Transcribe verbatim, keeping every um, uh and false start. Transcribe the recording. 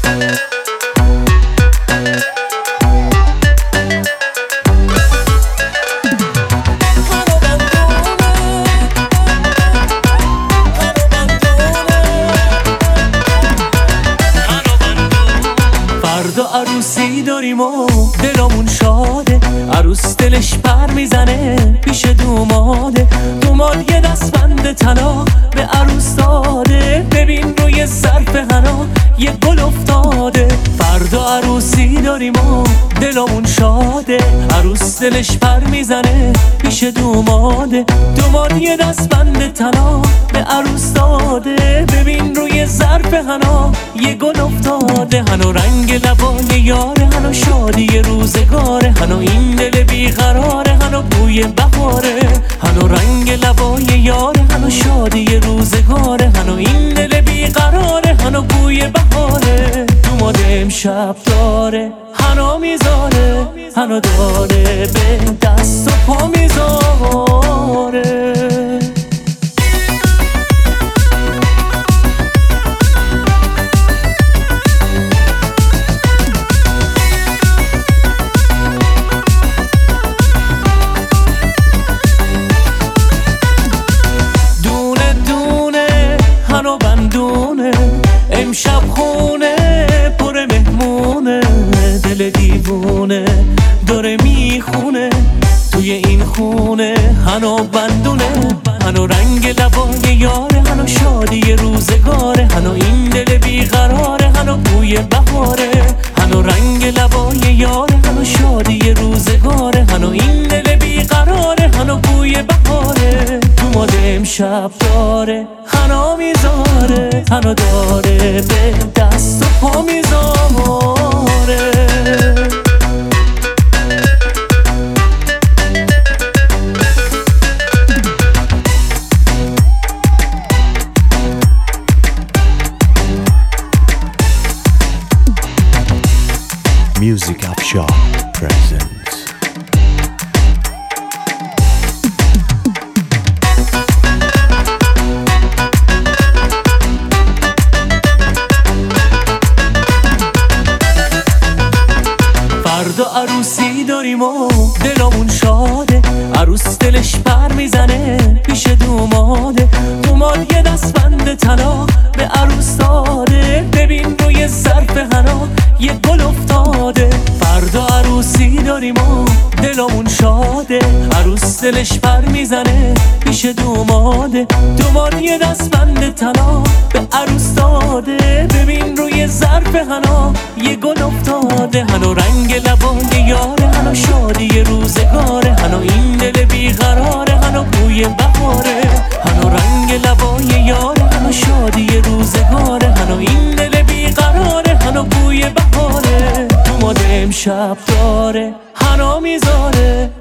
عروسی داریم و دلمون شاده، عروس دلش پر میزنه پیش دوماده. دوماد یه دستبند طلا به عروس داده، ببین روی ظرف حنا یه گل افتاده. فردا عروسی داریم و دلمون شاده، عروس دلش پر میزنه پیش دوماده. دوماد یه دستبند طلا به عروس داده، ببین روی ظرف حنا یه گل افتاده. حنا رنگ لبای یاره، حنا شادی روزگاره، حنا این دل بیقراره، حنا بوی بهاره. حنا رنگ لبای یاره، حنا شادی روزگاره، حنا این دل بیقراره، حنا بوی بهاره. دوماد امشب داره حنا میذاره، حنا داره به دست و پا میذاره. امشب خونه پر مهمونه، دل دیوونه داره میخونه توی این خونه. حنا بندونه، حنا رنگ لبای یاره، حنا شادی روزگاره، حنا این دل بیقراره، حنا بوی بهاره. حنا رنگ لبای یاره، حنا شادی روزگاره، حنا این دل بیقراره، حنا بوی بهاره. دوماد امشب داره حنا میذاره، حنا داره به دست و پا میذاره. Music Afshar presents فردا عروسی داریم و دلمون شاده، عروس دلش پر میزنه پیش دوماده. دوماد یه دستبند طلا به عروس داده، ببین روی ظرف حنا یه گل افتاده. فردا عروسی داریم و دلمون شاده، عروس دلش پر میزنه پیش دوماده. دوماد یه دستبند طلا به عروس داده، ببین روی ظرف حنا یه گل افتاده. حنا رنگ لبای یاره، حنا شادی روزگاره، حنا این دل بیقراره، حنا بوی بهاره. حنا رنگ لبای یاره، حنا شادی روزگاره، حنا این دل بیقراره، حنا بوی بهاره. دوماد امشب داره حنا میذاره،